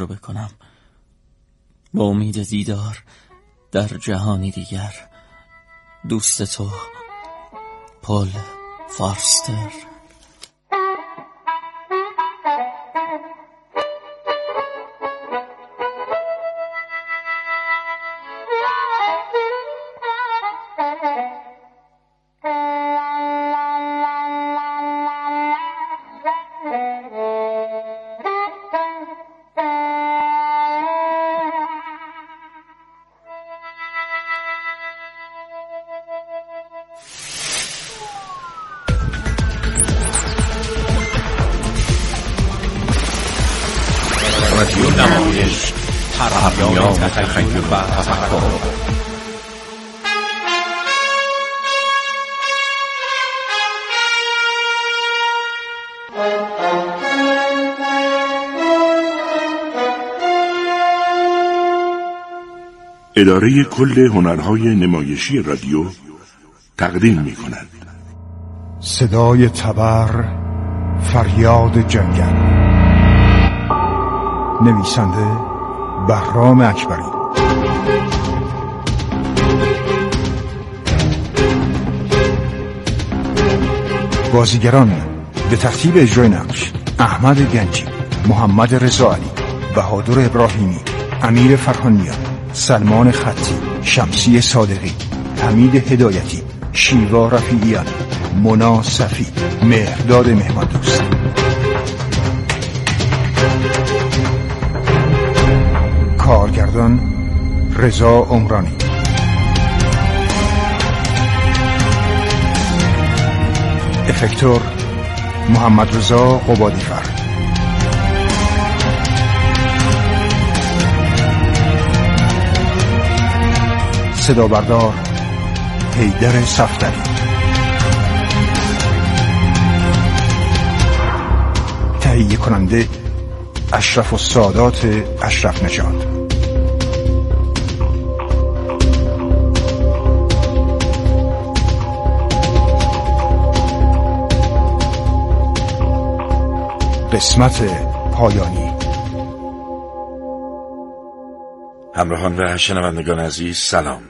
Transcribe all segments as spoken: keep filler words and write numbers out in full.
تجربه کنم، با امید دیدار در جهانی دیگر. دوست تو، پل فورستر. رادیو نمایش، پرهیان تخیل و تفکر. اداره کل هنرهای نمایشی رادیو تقدیم می کند صدای تبر، فریاد جنگل. نویسنده بهرام اکبری. بازیگران به ترتیب اجرای نقش: احمد گنجی، محمد رضا علی، بهادر ابراهیمی، امیر فرهانیان، سلمان خطی، شمسی صادقی، حمید هدایتی، شیوا رفیعیان، مونا صفی، مهرداد مهماندوست. کارگردان رضا عمرانی. افکتور محمد رضا قبادیفر. صدا بردار حیدر صفدری. تهیه کننده اشرف السادات اشرف نژاد. قسمت پایانی. همراهان و شنوندگان عزیز، سلام.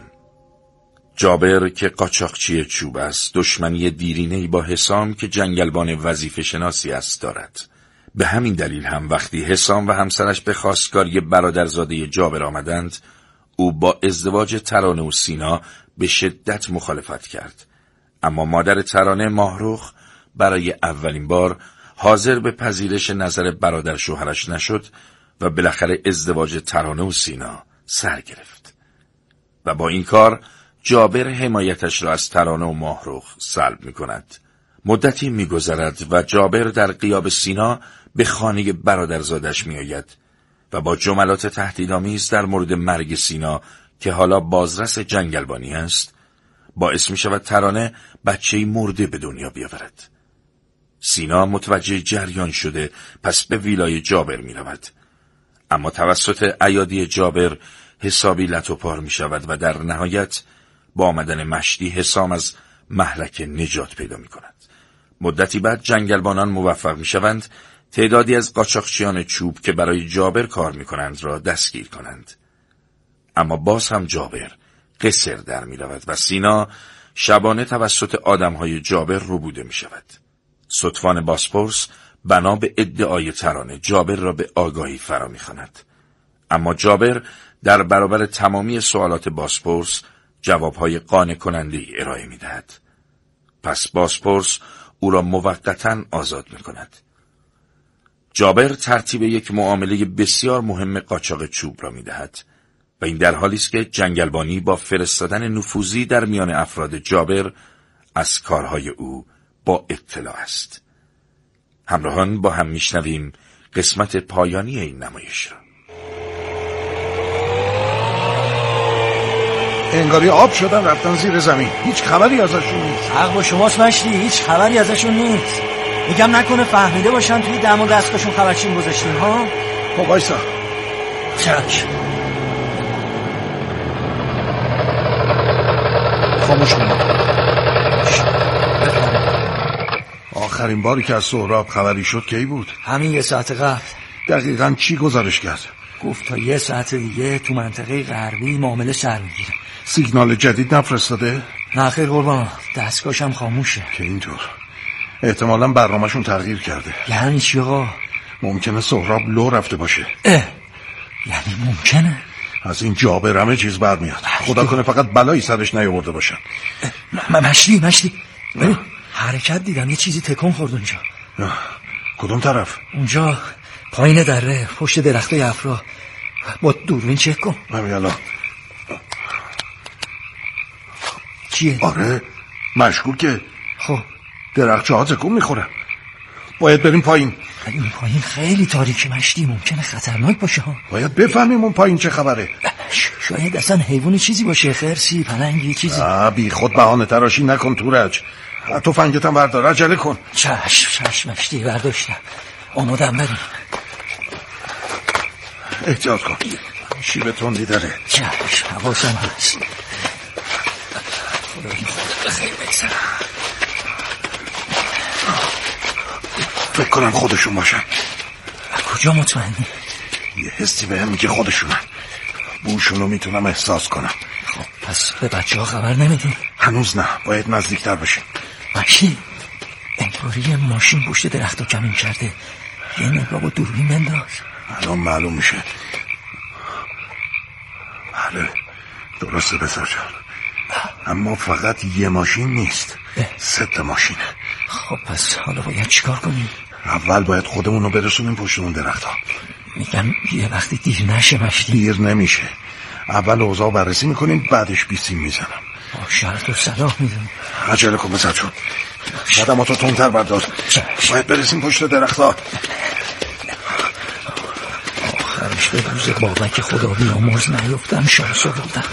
جابر که قاچاقچی چوب است، دشمنی دیرینه‌ای با حسام که جنگلبان وظیفه شناسی است دارد. به همین دلیل هم وقتی حسام و همسرش به خواستگاری برادرزاده جابر آمدند، او با ازدواج ترانه و سینا به شدت مخالفت کرد. اما مادر ترانه، ماهروخ، برای اولین بار حاضر به پذیرش نظر برادر شوهرش نشد و بالاخره ازدواج ترانه و سینا سر گرفت. و با این کار جابر حمایتش را از ترانه و ماهروخ سلب می کند. مدتی می گذرد و جابر در غیاب سینا به خانه برادرزادش می آید و با جملات تهدیدآمیز در مورد مرگ سینا که حالا بازرس جنگلبانی است باعث می شود ترانه بچه‌ای مرده به دنیا بیاورد. سینا متوجه جریان شده پس به ویلای جابر می رود. اما توسط ایادی جابر حسابی لت و پار می شود و در نهایت با آمدن مشتی حسام از مهلک نجات پیدا می کند. مدتی بعد جنگلبانان موفق می شوند تعدادی از قاچاقچیان چوب که برای جابر کار می کنند را دستگیر کنند. اما باز هم جابر قصر در می رود و سینا شبانه توسط آدمهای جابر ربوده می شود. ستوان باسپورس بنا به ادعای ترانه جابر را به آگاهی فرا می خواند. اما جابر در برابر تمامی سوالات باسپورس جوابهای قانع کننده ای ارائه می دهد. پس باسپورس او را موقتاً آزاد می کند. جابر ترتیب یک معامله بسیار مهم قاچاق چوب را می دهد و این در حالی است که جنگلبانی با فرستادن نفوذی در میان افراد جابر از کارهای او با اطلاع است. همراهان با هم میشنویم قسمت پایانی این نمایش را. انگاری آب شدن رفتن زیر زمین، هیچ خبری ازشون نیست. حق با شماست مشتی، هیچ خبری ازشون نیست. میگم نکنه فهمیده باشن توی دم و دستگاهشون خبرچین گذاشتین ها؟ خب وایسا. چک. خاموش کن. آخرین باری که از سهراب خبری شد کی بود؟ همین یه ساعت قبل. دقیقاً چی گزارش کرد؟ گفت تا یه ساعت دیگه تو منطقه غربی معامله سر میگیره. سیگنال جدید نفرستاده؟ نه خیر قربان، دستگاهشم خاموشه. که اینطور احتمالاً برنامه‌شون تغییر کرده. یعنی چی آقا؟ ممکنه سهراب لو رفته باشه. اه یعنی ممکنه؟ از این جابر همه چیز برمیاد. خدا کنه فقط بلایی سرش نیاورده باشن. مشتی مشتی ببین حرکت دیدم، یه چیزی تکون خورد اونجا. کدوم طرف؟ اونجا پایین دره پشت درختای افرا. با دوربین چک کن. همین الان. چیه؟ آره مشکوکه. خب درخچه ها تکون میخوره. باید بریم پایین. این پایین خیلی تاریکی مشتی، ممکنه خطرناک باشه ها. باید بفهمیم اون پایین چه خبره. شاید اصلا حیوانی چیزی باشه، خرسی پلنگی چیزی. آه بی خود بهانه تراشی نکن تورج. تو فنگتم بردار، عجله کن. چشم چشم مشتی برداشتم، آمادم بریم. احتیاط کن، شیب تندی داره. چشم حواسم هست. خدا این خود بخیر بگذارم. فکر کنم خودشون باشن. کجا مطمئنی؟ یه حسی به هم میگه خودشونن. بوشونو میتونم احساس کنم. خب پس به بچه ها خبر نمیدیم؟ هنوز نه، باید نزدیکتر بشیم. ماشین انگاری یه ماشین پشت درخت رو کمین کرده. یه نگاه با دوربین بنداز. الان معلوم میشه. بله درسته بسر جان، اما فقط یه ماشین نیست، سه تا ماشینه. خب پس حالا باید چیکار کنیم؟ اول باید خودمون رو برسونیم پشت اون درخت ها. میگم یه وقتی دیر نشه مشتی. دیر نمیشه. اول اوضاع بررسی میکنیم، بعدش بیسیم میزنم. با شرط و صلاح میدونم. عجله کن بسر جان، قدماتو تندتر بردار. باید برسیم پشت درخت ها. آخرش به روز بابک خدا بیامرز نیفتم، شانس آوردم.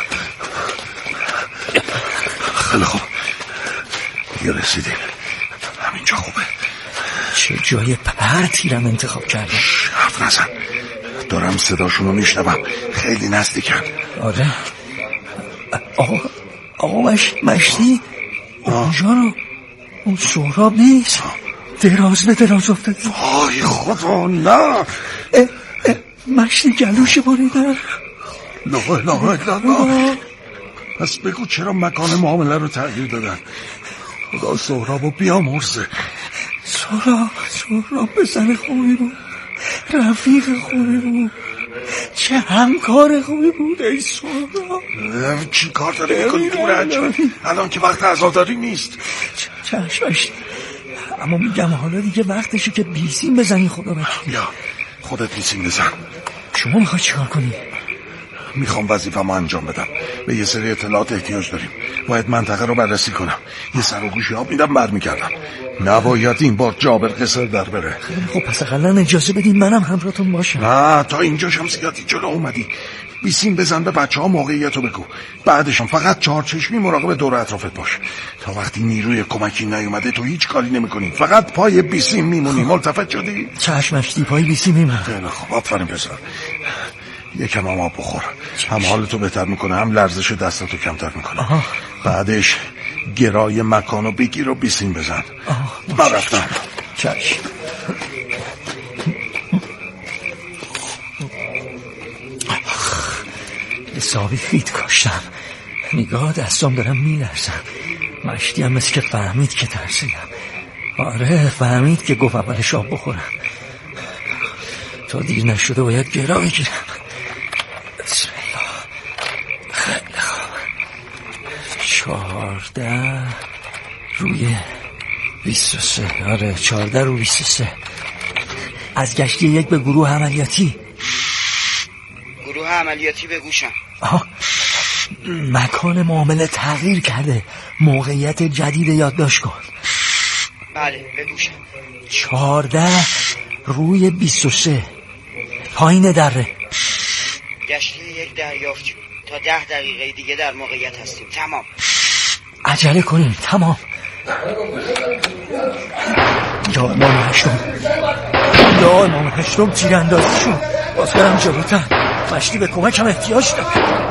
خیلی خوب دیگه رسیدیم. همینجا خوبه. چه جای پرتیرم انتخاب کردم. حرف نزن، دارم صداشونو میشنوم، خیلی نزدیکن. آره آقا آقا مش... مشتی اونجا رو اون سهراب نیست. دراز به دراز افتاده. وای خدا نه. اه اه مشتی گلوش بریدن. لا اله الا الله. پس بگو چرا مکان معامله رو تغییر دادن؟ خدا سهرابو بیامرزه. سهراب سهراب پسر خوبی بود، رفیق خوبی بود، چه همکار خوبی بود. ای سهراب چی کار داری میکنی تورج؟ الان که وقت عزاداری نیست. چشمش، اما میگم حالا دیگه وقتشه که بیسیم بزنی. خدا بکنی. بیا خودت بیسیم بزن. شما میخوای چیکار کنی؟ میخوام وظیفه‌مو انجام بدم. به یه سری اطلاعات احتیاج داریم. باید منطقه رو بررسی کنم. یه سر و گوشی آب میدم برمیگردم. نباید این بار جابر قصر در بره. خب پس اقلا اجازه بدین منم همراهتون باشم. نه تا اینجا شم زیادی جلو اومدی. بیسیم بزن به بچه ها، موقعیت رو بگو. بعدشم فقط چهار چشمی مراقب دور اطرافت باش. تا وقتی نیروی کمکی نیومده تو هیچ کاری نمی کنی. فقط پای بیسیم میمونی. ملتفت شدی؟ چشمش پای بیسیم میمونم. خیلی خوب، آفرین پسر. یکم هم آب بخور. هم حالتو بهتر میکنه، هم لرزش دستاتو کمتر میکنه. آها. بعدش گرای مکانو بگیر و بیسیم بزن. من رفتم. چشم. حسابی فیت کاشتم. نگاه دستام دارم میلرزم. مشتی هم مثل که فهمید که ترسیدم. آره فهمید که گفت اولش آب بخورم. تا دیر نشده باید گرا بگیرم. بسم الله. خیلی خوب. چهارده روی بیست و سه. آره چهارده رو بیست و سه. از گشتی یک به گروه عملیاتی. گروه عملیاتی به گوشم. آها. مکان معامله تغییر کرده. موقعیت جدید یادداشت کن. بله به گوشم. چهارده روی بیست و سه. پایین دره. گشتی یک دریافت. تا ده دقیقه دیگه در موقعیت هستیم. تمام. عجله کنیم. تمام. یا امام هشتم، یا امام هشتم تیراندازی شد. باز برم جلوتر. مشتی به کمکم احتیاج دارم.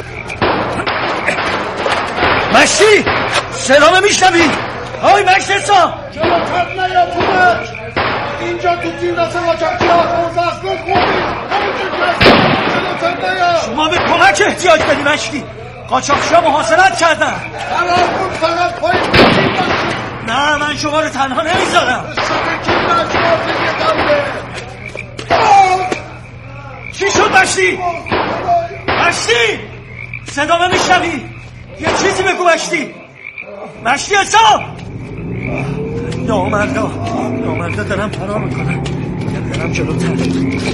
مشتی سلام میشنوی؟ آی مشتی سا جلوتر نیا کمک. اینجا تو تیم دست قاچاقچی ها خوزه کن خوبی شما به کمک احتیاج داری مشتی. قاچاقچی‌ها محاصرت کردن. خرابون فقط پایین بچین باشید. نه من شما رو تنها نمیذارم. سبکی نشوازی قبله. چی شد مشتی؟ مشتی صدا نمیشنوی؟ یه چیزی بگو مشتی. مشتی حساب نامردا نامردا دارم فرار میکنم. برم جلوتر.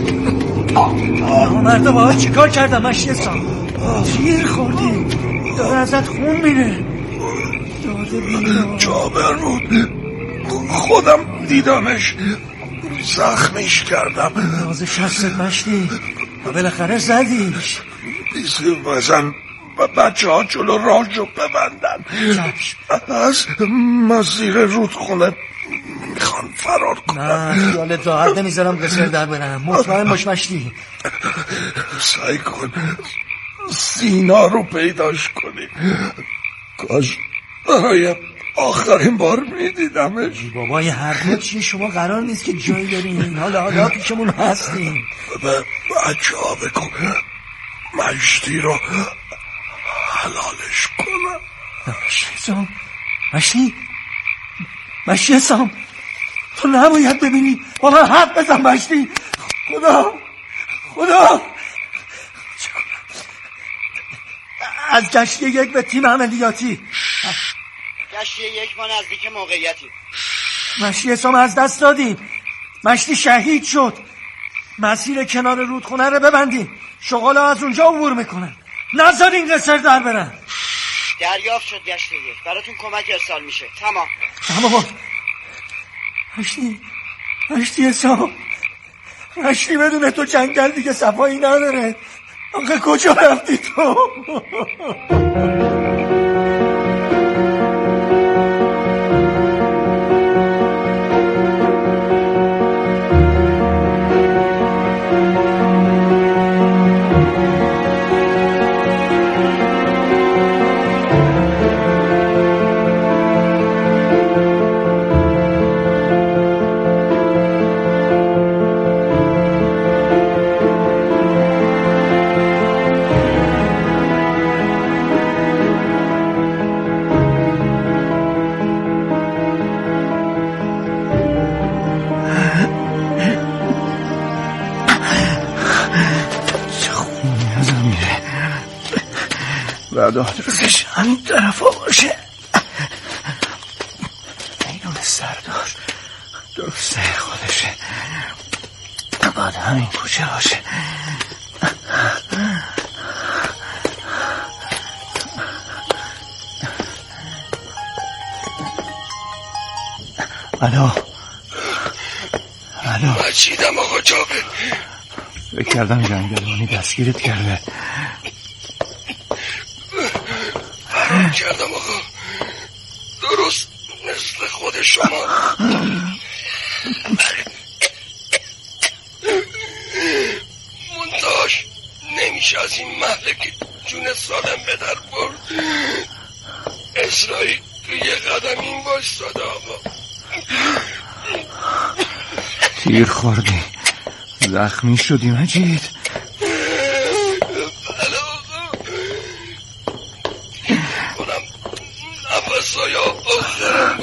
نامردا باید چی کار کردم مشتی حساب؟ تیر خوردی داره ازت خون میره. داده بینا جابر بود خودم دیدمش زخمش کردم. نازش هستت مشتی و بالاخره زدیش. بیسی بزن و بچه ها جلو راهشو ببندن. از مسیر رودخونه میخوان فرار کنن. نه خیالت راحت نمیذارم قصر در برم. مطمئن باش مشتی. سعی کن سینا رو پیداش کنی. کاش برای آخرین بار میدیدمش. بابای هر چی شما قرار نیست که جایی دارین. حالا حالا پیشمون هستیم. به بچه ها بگو مشتی رو حلالش کنم. مشتی حسام مشتی مشتی حسام تو نباید ببینی. با من حرف بزن مشتی. خدا خدا از گشتی یک به تیم عملیاتی. گشتی یک ما نزدیک موقعیتی. مشتی حسام از دست دادیم. مشتی شهید شد. مسیر کنار رودخونه رو ببندین. شغالا از اونجا عبور میکنن. نذارین قصر در برن. دریافت شد گشتی یک. براتون کمک ارسال میشه. تمام تمام. مشتی مشتی حسام مشتی بدون تو جنگل دیگه صفایی نداره. آخه کجا رفتی تو؟ بعد آدرسش همین طرف ها باشه. اینون سردار درسته خودشه. بعد همین کوچه باشه. الو الو مجیدم آقا جابر. فکر کردم جنگلانی دستگیرت کرده. فرار کردم آقا. درست مثل خود شما. منتاش نمیشه از این محله که جون سالم به در برد. اسرائیل تو یه قدم این باش ساده آقا. تیر خوردی زخمی شدی مجید. بله آقا. کنم نفسای آخرم.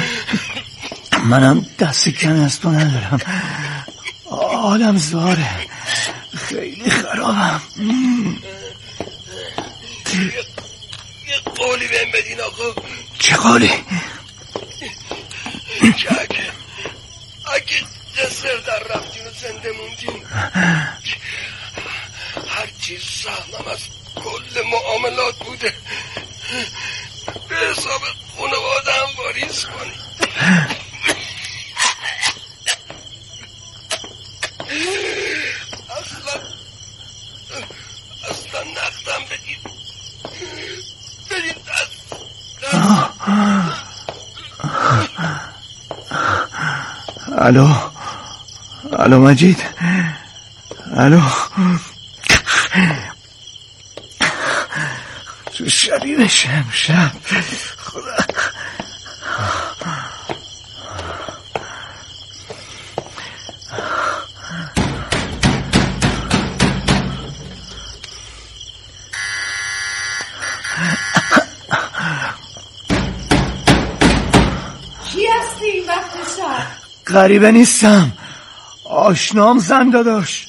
منم دست کمی از تو ندارم. حالم زاره خیلی خرابم. یه قولی بهم بدین آقا. چه قولی؟ که اگه اگه قصر در رفتین و زنده موندین هرچی سهمم از کل معاملات بوده به حساب خانواده هم واریز کنی. اصلا اصلا نقدم بدید بدید دست الو الو مجید. الو تو شبیه شمشب. خدا غریبه نیستم، آشنام زنده داشت.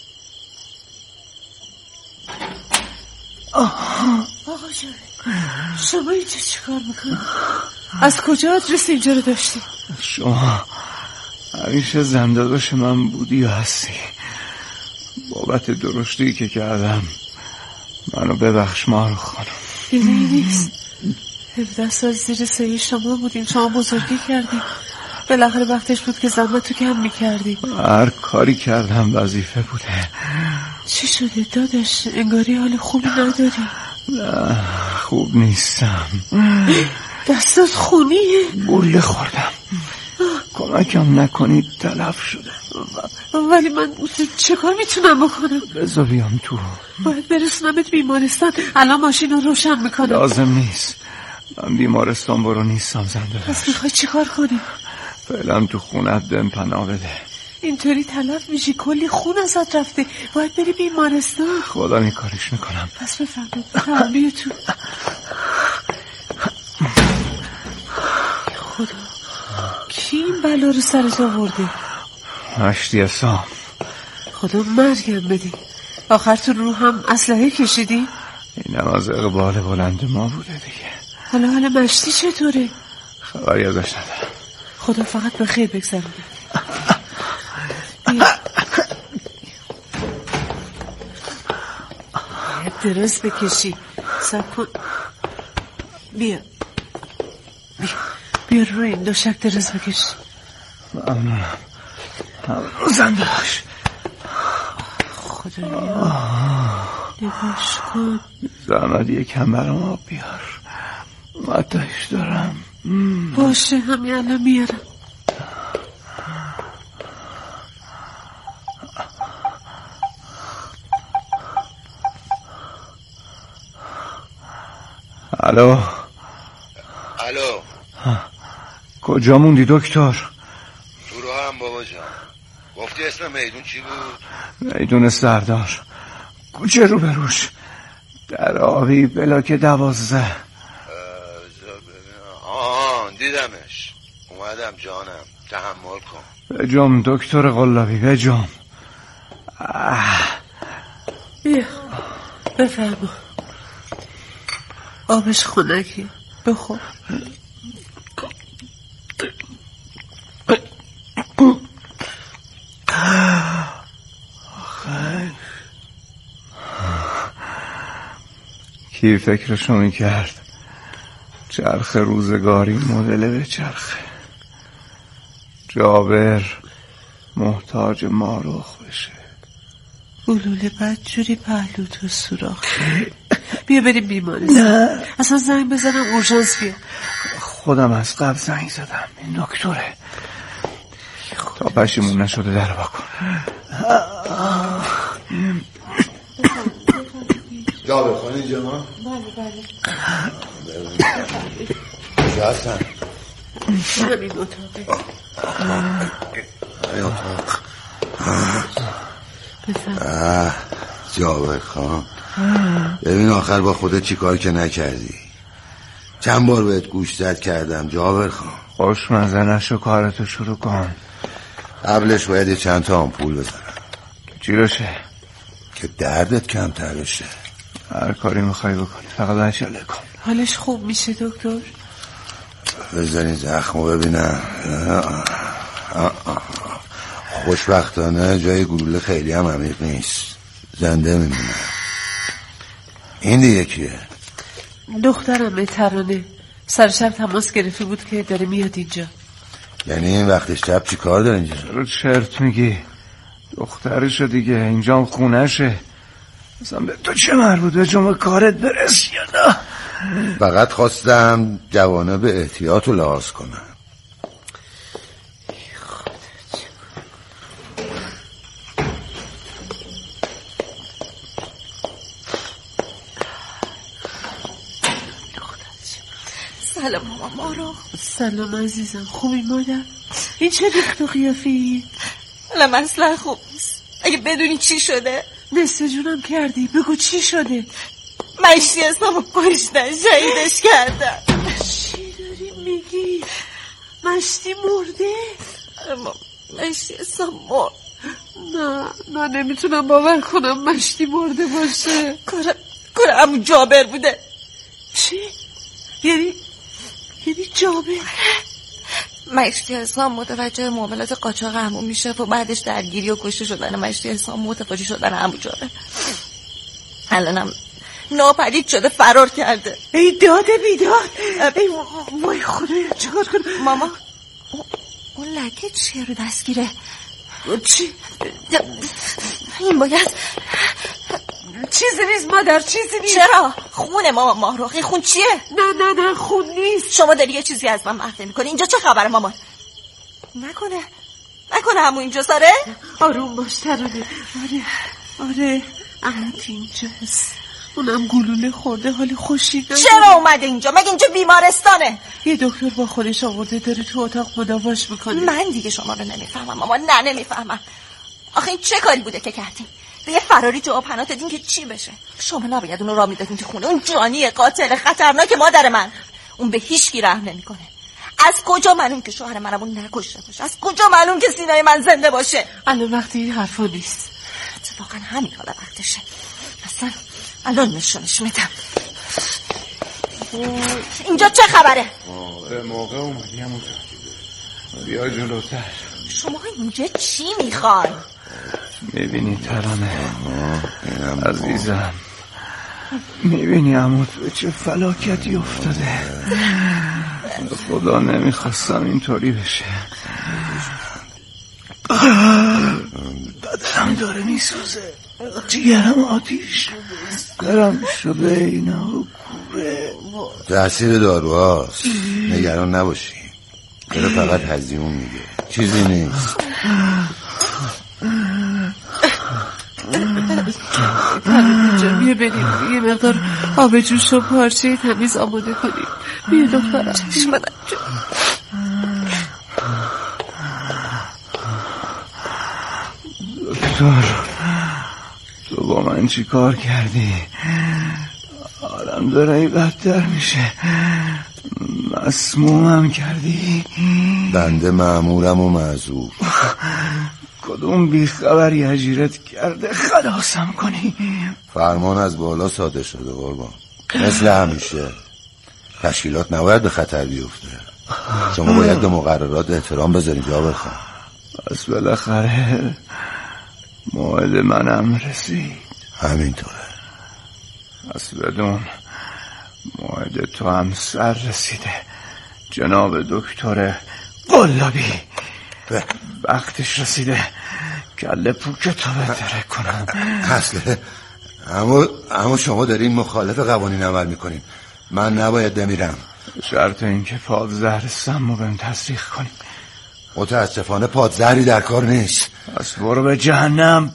آقا جان شما اینجا چی کار میکنی؟ از کجا آدرس اینجا رو داشتی؟ شما همیشه زنده داشت من بودی یا هستی؟ بابت درشتی که کردم منو ببخش مارو خانم. دیده ای نیست، هفده سال زیر سایه شما بودیم، شما بزرگی کردیم، بالاخره وقتش بود که زحمت تو کم میکردیم. هر کاری کردم وظیفه بوده. چی شده داداش؟ انگاری حال خوبی نداری. نه خوب نیستم. دستت خونیه؟ گوله خوردم، کمکم نکنید تلف شده. ولی من چه کار میتونم بکنم؟ بذار بیام تو. باید برسونمت بیمارستان، الان ماشین رو روشن میکنم. لازم نیست، من بیمارستان برو نیستم زنده. پس میخوای چی کار کنی؟ فعلا تو خونت بهم پناه بده. اینطوری تلف میشی، کلی خون ازت رفته، باید بری بیمارستان. خدا این کارش میکنم. پس بفرمایید بیا تو. خدا کی این بلا رو سرت آورده؟ مشتی حسام. خدا مرگم بده. آخر تو رو هم اسلحه کشیدی؟ اینم از اقبال بلند ما بوده دیگه. حالا حالا مشتی چطوره؟ خبری ازش ندارم. خدا فقط به خیر بگذرونه. بیا باید دراز بکشی. سب کن. بیا بیا بیا روی این دوشک دراز بکش. ممنونم. زنده باش. خدایا نگاش کن. زحمت یکم برام آب بیار، مدهش دارم. باشه همین الان میارم. الو الو کجا موندی دکتر؟ تو رو هم بابا جان. گفتی اسم میدون چی بود؟ میدون سردار، کوچه رو بروش، در آبی بلاک دوازده. آه دیدمش، اومدم جانم، تحمل کن. بجم دکتر قلابی بجم. بیا بفرما. آبش خنکیه، بخور. کی فکرشو میکرد چرخ روزگاری مدل به چرخه؟ جابر محتاج ماروخ بشه. بلوله بد جوری پهلو تو سوراخ. بیا بریم بیمارستان. اصلا زنگ بزنم اورژانس بیا. خودم از قبل زنگ زدم، این دکتره. تا پشیمون نشده در با کن. جا بخوان اینجا ما؟ بله بله. کجا هستن؟ همین اتاقه. این اتاق. بفرم. جا بخوان. ببین آخر با خودت چی کار که نکردی. چند بار بهت گوش زد کردم جابر خان. خوشمزه نشو، کارتو شروع کن. قبلش باید یه چند تا آمپول بزنم. چی بشه؟ که دردت کمتر بشه. هر کاری میخوای بکنی، فقط عجله کن. حالش خوب میشه دکتر؟ بزنی زخمو ببینم. خوشبختانه جای گلوله خیلی هم عمیق نیست، زنده میمونه. این دیگه کیه؟ دخترم ترانه، سر شب تماس گرفته بود که داره میاد اینجا. یعنی این وقت شب چی کار داره اینجا؟ رو چرت میگی؟ دخترشو دیگه، اینجا خونشه. اصلا به تو چه مربوطه؟ جمعه کارت برس یا نه؟ فقط خواستم جوانه به احتیاط و لحاظ کنم. سلام ماما مارو. سلام عزیزم، خوبی مادر؟ این چه ریخت و قیافی؟ الان اصلا خوب نیست. اگه بدونی چی شده؟ نصف جونم کردی، بگو چی شده؟ مشتی حسابو کشتن، شهیدش کردن. چی داری میگی؟ مشتی مرده؟ مشتی حسام مرد. نه نه نمیتونم باور کنم مشتی مرده باشه. کار کار عمو جابر بوده. چی؟ یعنی یعنی جابر؟ مشتی حسام متوجه معاملات قاچاق عمو میشه و بعدش درگیری و کشته شدن مشتی حسام متوجه شدن عمو جابر. الانم ناپدید شده فرار کرده. ای داده بیداد. ای وای خدایا چیکار کنم؟ ماما اون لکه چیه رو دستگیره؟ چی؟ این باید چیزی نیست مادر، چیزی نیست. چرا؟ خونه ماما ماهروخ. این خون چیه؟ نه نه نه خون نیست. شما داری یه چیزی از من مخفی میکنی. اینجا چه خبره مامان؟ نکنه نکنه عمو اینجا ساره؟ آروم باش ترانه. آره آره عمو اینجاست. اونم گلوله خورده حالی خوشی نداره. چرا اومده اینجا؟ مگه اینجا بیمارستانه؟ یه دکتر با خودش آورده داره تو اتاق مداواش میکنه. من دیگه شما رو نمیفهمم مامان. نه نمیفهمم. آخه این چه کاری بوده که کردین؟ به یه فراری جواب پناه دادین که چی بشه؟ شما نباید اونو راه میدادین تو خونه. اون جانی قاتل خطرناک مادر من. اون به هیچ کی رحم نمیکنه. از کجا معلوم که شوهر منم اون نکشته باشه؟ از کجا معلوم که سینای من زنده باشه؟ الان وقتی این حرفا نیست. اتفاقا همین حالا وقتشه. اصلا الان نشونش میدم. اینجا چه خبره؟ به موقع اومدی همون بیا جلوتر. شما اینجا چی میخوای؟ میبینی ترانه عزیزم، میبینی عمو تو چه فلاکتی افتاده. خدا نمیخواستم اینطوری بشه. بدنم داره میسوزه، جیگرم آتیش گرم شده. اینا کوره تأثیر داروهاست. نگران نباشی. داره فقط هزیون میگه، چیزی نیست. بیا بریم یه مقدار آب جوش و پارچه تمیز آماده کنیم. بیا دخترم. چشم دکتر تو با من چی کار کردی؟ آرام داره بدتر میشه. مسمومم کردی. بنده مأمورم و معذور. کدوم بیخبری اجیرت کرده خلاصم کنی؟ فرمان از بالا صادر شده قربان. مثل همیشه تشکیلات نباید به خطر بیفته. شما باید به مقررات احترام بذارید جابر خان. پس بالاخره موعد منم رسید. همینطوره. پس بدون موعد تو هم سر رسیده جناب دکتر قلابی. وقتش رسیده کله پوک تو بهتره کنم. اصله اما اما شما دارین مخالف قوانین عمل میکنین. من نباید بمیرم. شرط این که پادزهر سمو بهم تصدیق کنیم. متاسفانه پادزهری در کار نیست. پس برو به جهنم.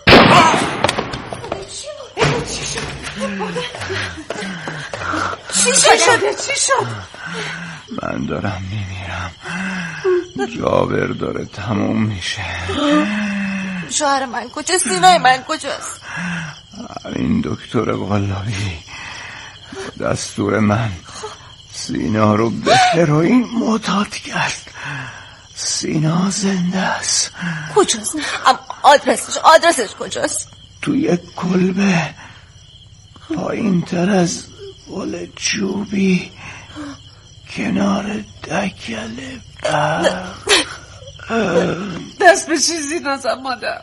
چی شده؟ چی شد؟ من دارم میمیرم. جابر داره تموم میشه. شوهر من کجاست؟ سینای من کجاست؟ این دکتر قلابی دستور من سینا رو به هروئین معتاد کرد. سینا زنده است. کجاست؟ آدرسش آدرسش کجاست؟ توی کلبه پایین تر از گل چوبی کنار دکل برق. دست به چیزی نزن مادر.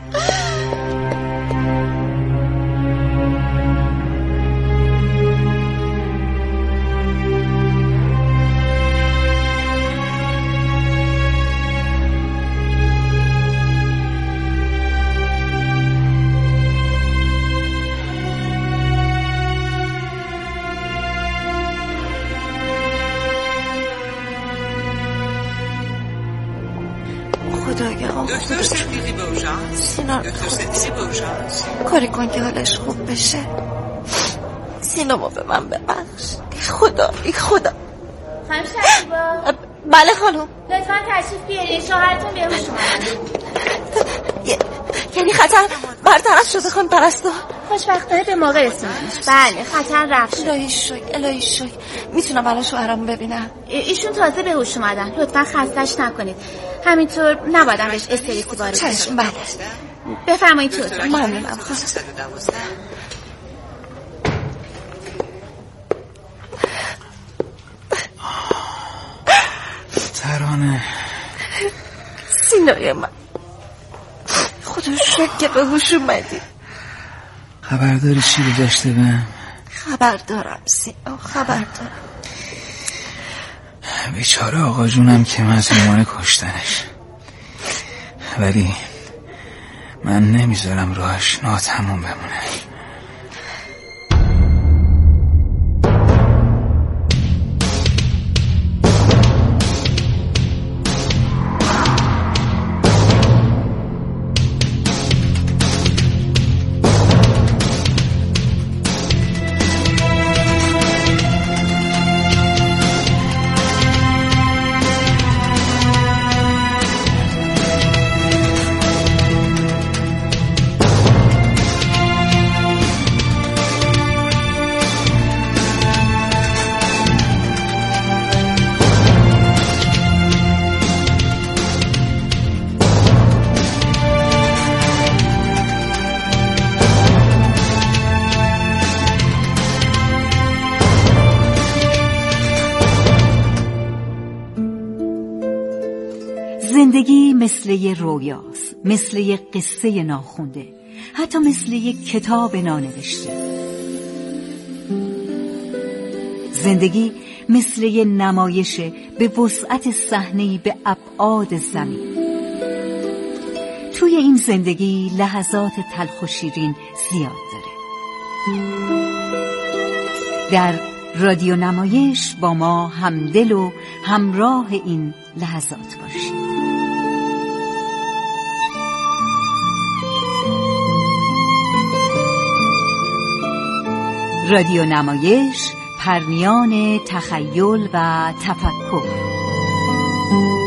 دکتر صدیقی به اورژانس. دکتر صدیقی به اورژانس. کاری کن که حالش خوب بشه. سینامو به من ببخش. خدا ای خدا. خانم شکیبا. بله خانم. لطفا تشریف بیارین، شوهرتون بیرون اومده. یه یعنی خطر برطرف شده خانم پرستو؟ خوشبختانه به موقع رسوندیش. بله خطر رفت شد. الهی شکر الهی شکر. میتونم الان شوهرمو ببینم؟ ایشون تازه به هوش اومدن، لطفا خستش نکنید. همینطور نبایدم بهش استرسی وارد کنید. چشم بله. بفرمایید تو اتاق. ممنونم خانم. ترانه سینای من، خدا شکر که به هوش اومدی. خبر داری چی گذشته بهم؟ خبر دارم سینا، خبر دارم. بیچاره آقا جونم که مظلومانه کشتنش، ولی من نمیذارم راهش ناتمام بمونه. زندگی مثل یه رویاست، مثل یه قصه ناخونده، حتی مثل یه کتاب نانوشته. زندگی مثل یه نمایش به وسعت صحنه‌ای به ابعاد زمین. توی این زندگی لحظات تلخ و شیرین زیاد داره. در رادیو نمایش با ما همدل و همراه این لحظات باشید. رادیو نمایش، پرمیان تخیل و تفکر.